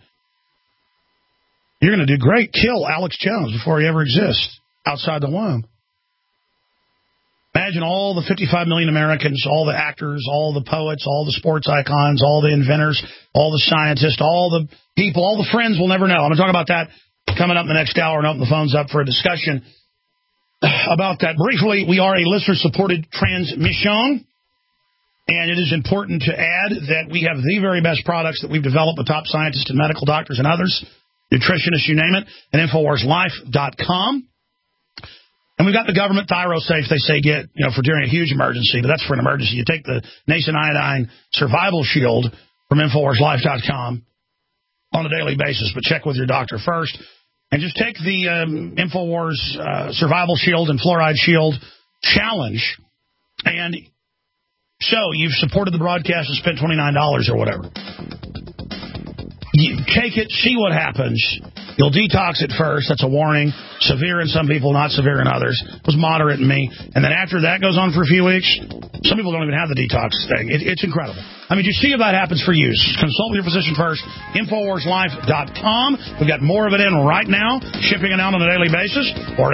to do great. Kill Alex Jones before he ever exists outside the womb. Imagine all the 55 million Americans, all the actors, all the poets, all the sports icons, all the inventors, all the scientists, all the people, all the friends we'll never know. I'm going to talk about that coming up in the next hour and open the phones up for a discussion about that. Briefly, we are a listener-supported transmission, and it is important to add that we have the very best products that we've developed with top scientists and medical doctors and others, nutritionists, you name it, at InfoWarsLife.com. And we've got the government ThyroSafe they say get, for during a huge emergency, but that's for an emergency. You take the Nascent Iodine Survival Shield from InfoWarsLife.com on a daily basis, but check with your doctor first. And just take the InfoWars Survival Shield and Fluoride Shield Challenge. And so you've supported the broadcast and spent $29 or whatever. You take it, see what happens. You'll detox it first. That's a warning. Severe in some people, not severe in others. It was moderate in me. And then after that goes on for a few weeks, some people don't even have the detox thing. It's incredible. I mean, you see if that happens for you. Consult with your physician first. InfoWarsLife.com. We've got more of it in right now. Shipping it out on a daily basis. Or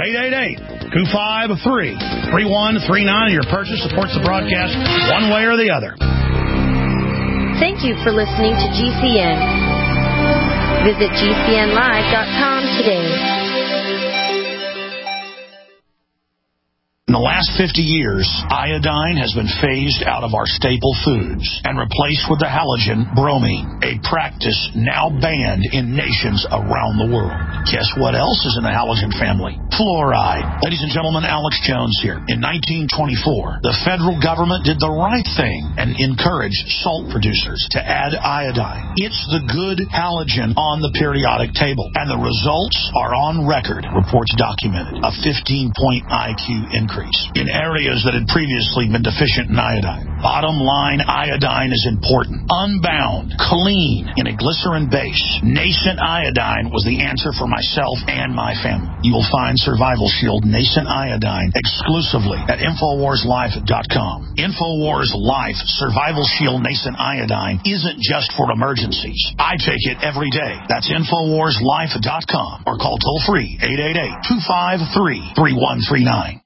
888-253-3139. Your purchase supports the broadcast one way or the other. Thank you for listening to GCN. Visit GCNlive.com today. In the last 50 years, iodine has been phased out of our staple foods and replaced with the halogen bromine, a practice now banned in nations around the world. Guess what else is in the halogen family? Fluoride. Ladies and gentlemen, Alex Jones here. In 1924, the federal government did the right thing and encouraged salt producers to add iodine. It's the good halogen on the periodic table, and the results are on record. Reports documented a 15-point IQ increase in areas that had previously been deficient in iodine. Bottom line, iodine is important. Unbound, clean, in a glycerin base. Nascent iodine was the answer for myself and my family. You will find Survival Shield Nascent Iodine exclusively at InfoWarsLife.com. InfoWars Life Survival Shield Nascent Iodine isn't just for emergencies. I take it every day. That's InfoWarsLife.com or call toll-free 888-253-3139.